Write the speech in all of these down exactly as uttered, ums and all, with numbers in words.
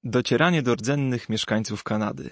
Docieranie do rdzennych mieszkańców Kanady.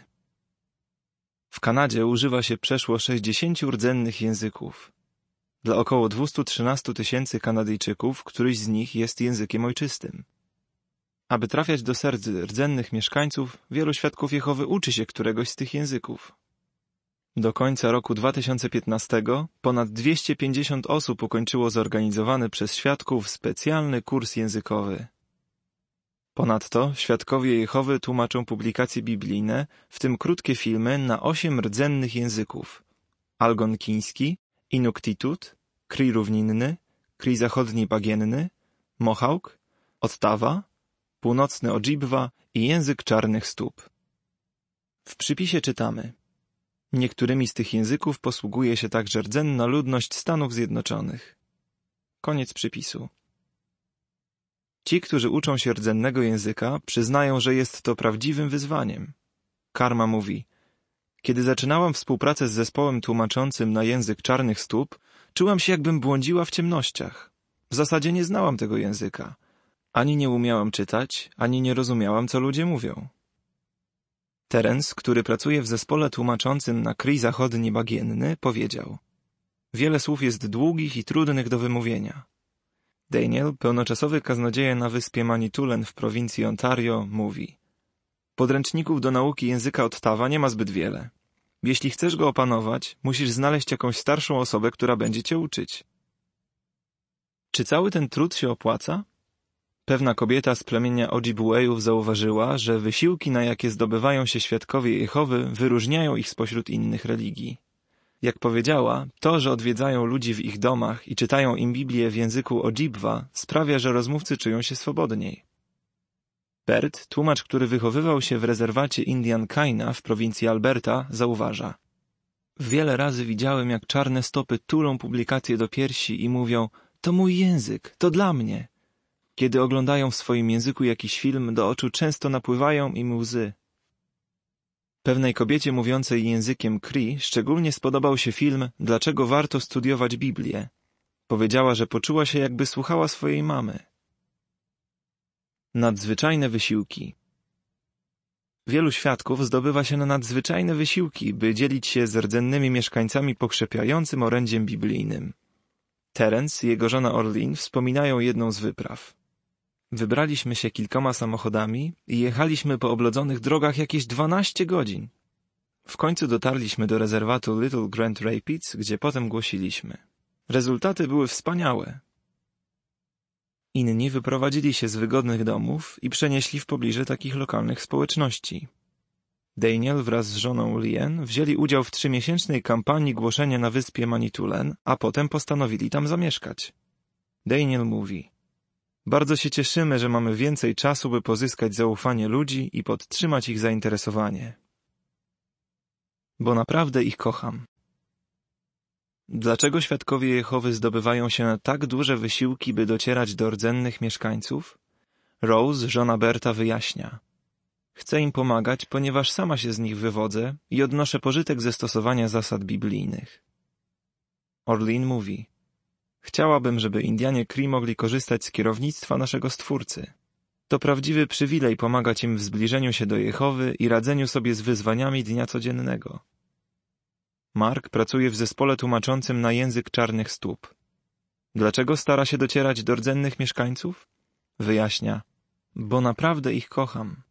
W Kanadzie używa się przeszło sześćdziesięciu rdzennych języków. Dla około dwustu trzynastu tysięcy Kanadyjczyków któryś z nich jest językiem ojczystym. Aby trafiać do serc rdzennych mieszkańców, wielu świadków Jehowy uczy się któregoś z tych języków. Do końca roku dwa tysiące piętnastego ponad dwieście pięćdziesiąt osób ukończyło zorganizowany przez świadków specjalny kurs językowy. Ponadto świadkowie Jehowy tłumaczą publikacje biblijne, w tym krótkie filmy, na osiem rdzennych języków: algonkiński, inuktitut, Cree równinny, Cree zachodni bagienny, Mohawk, Ottawa, północny Ojibwa i język czarnych stóp. W przypisie czytamy: niektórymi z tych języków posługuje się także rdzenna ludność Stanów Zjednoczonych. Koniec przypisu. Ci, którzy uczą się rdzennego języka, przyznają, że jest to prawdziwym wyzwaniem. Karma mówi: kiedy zaczynałam współpracę z zespołem tłumaczącym na język czarnych stóp, czułam się, jakbym błądziła w ciemnościach. W zasadzie nie znałam tego języka. Ani nie umiałam czytać, ani nie rozumiałam, co ludzie mówią. Terence, który pracuje w zespole tłumaczącym na Cree zachodni bagienny, powiedział: wiele słów jest długich i trudnych do wymówienia. Daniel, pełnoczasowy kaznodzieja na wyspie Manitoulin w prowincji Ontario, mówi: podręczników do nauki języka Ottawa nie ma zbyt wiele. Jeśli chcesz go opanować, musisz znaleźć jakąś starszą osobę, która będzie cię uczyć. Czy cały ten trud się opłaca? Pewna kobieta z plemienia Ojibwejów zauważyła, że wysiłki, na jakie zdobywają się świadkowie Jehowy, wyróżniają ich spośród innych religii. Jak powiedziała, to, że odwiedzają ludzi w ich domach i czytają im Biblię w języku Ojibwa, sprawia, że rozmówcy czują się swobodniej. Bert, tłumacz, który wychowywał się w rezerwacie Indian Kaina w prowincji Alberta, zauważa: wiele razy widziałem, jak czarne stopy tulą publikacje do piersi i mówią: to mój język, to dla mnie. Kiedy oglądają w swoim języku jakiś film, do oczu często napływają im łzy. Pewnej kobiecie mówiącej językiem Cree szczególnie spodobał się film Dlaczego warto studiować Biblię. Powiedziała, że poczuła się, jakby słuchała swojej mamy. Nadzwyczajne wysiłki. Wielu świadków zdobywa się na nadzwyczajne wysiłki, by dzielić się z rdzennymi mieszkańcami pokrzepiającym orędziem biblijnym. Terence i jego żona Orlin wspominają jedną z wypraw. Wybraliśmy się kilkoma samochodami i jechaliśmy po oblodzonych drogach jakieś dwanaście godzin. W końcu dotarliśmy do rezerwatu Little Grand Rapids, gdzie potem głosiliśmy. Rezultaty były wspaniałe. Inni wyprowadzili się z wygodnych domów i przenieśli w pobliże takich lokalnych społeczności. Daniel wraz z żoną Lien wzięli udział w trzymiesięcznej kampanii głoszenia na wyspie Manitoulin, a potem postanowili tam zamieszkać. Daniel mówi: bardzo się cieszymy, że mamy więcej czasu, by pozyskać zaufanie ludzi i podtrzymać ich zainteresowanie. Bo naprawdę ich kocham. Dlaczego świadkowie Jehowy zdobywają się na tak duże wysiłki, by docierać do rdzennych mieszkańców? Rose, żona Berta, wyjaśnia: chcę im pomagać, ponieważ sama się z nich wywodzę i odnoszę pożytek ze stosowania zasad biblijnych. Orlin mówi: chciałabym, żeby Indianie Cree mogli korzystać z kierownictwa naszego Stwórcy. To prawdziwy przywilej pomagać im w zbliżeniu się do Jehowy i radzeniu sobie z wyzwaniami dnia codziennego. Mark pracuje w zespole tłumaczącym na język czarnych stóp. Dlaczego stara się docierać do rdzennych mieszkańców? Wyjaśnia: bo naprawdę ich kocham.